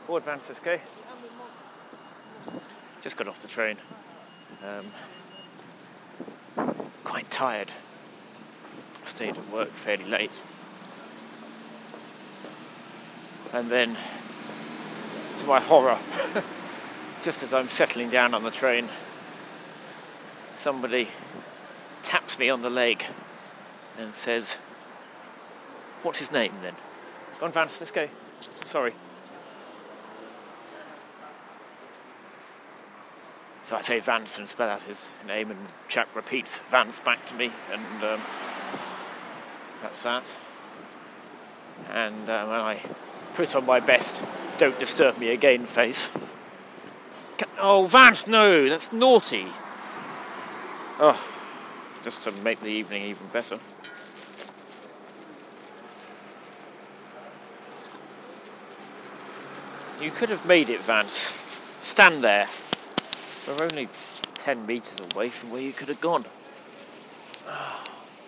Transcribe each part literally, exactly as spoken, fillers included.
Forward, Vance, let's go. Just got off the train. Um, quite tired. Stayed at work fairly late. And then, to my horror, just as I'm settling down on the train, somebody taps me on the leg and says, "What's his name then?" Go on, Vance, let's go. Sorry. So I say Vance and spell out his name, and the chap repeats Vance back to me, and um, that's that. And um, when I put on my best "Don't disturb me again" face. Oh, Vance, no, that's naughty. Oh, just to make the evening even better. You could have made it, Vance. Stand there. We're only ten metres away from where you could have gone. Oh.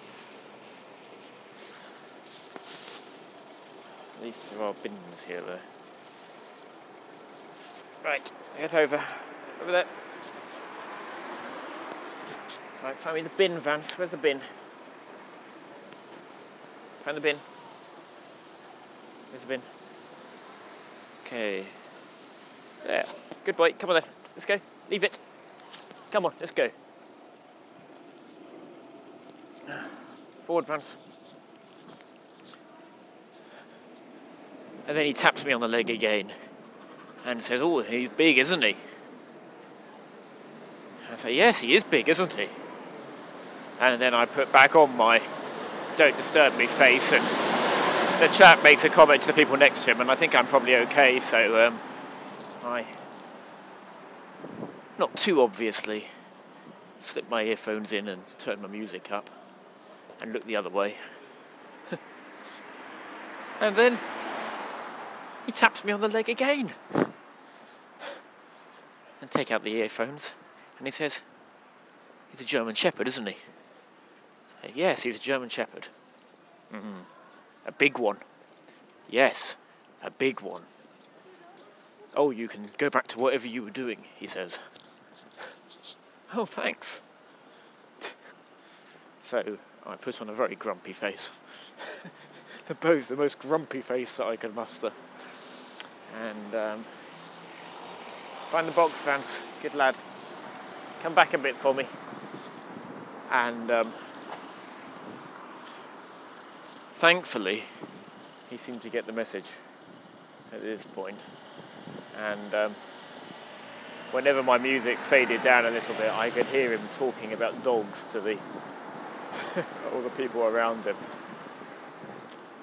At least there are bins here, though. Right, get over. Over there. Right, find me the bin, Vance. Where's the bin? Find the bin. Where's the bin? Okay. There. Good boy. Come on then. Let's go. Leave it. Come on, let's go. Forward, Vance. And then he taps me on the leg again and says, "Oh, he's big, isn't he?" I say, "Yes, he is big, isn't he?" And then I put back on my "Don't disturb me" face, and the chap makes a comment to the people next to him, and I think I'm probably okay, so um, I, not too obviously, slip my earphones in and turn my music up and look the other way. And then he taps me on the leg again and take out the earphones, and he says, "He's a German Shepherd, isn't he?" I say, "Yes, he's a German Shepherd." Mm-hmm. "A big one." "Yes, a big one." "Oh, you can go back to whatever you were doing," he says. "Oh, thanks." So I put on a very grumpy face. the, most, the most grumpy face that I could muster. And um, find the box, Vance. Good lad. Come back a bit for me. And um, thankfully, he seemed to get the message at this point. And um, whenever my music faded down a little bit, I could hear him talking about dogs to the all the people around him.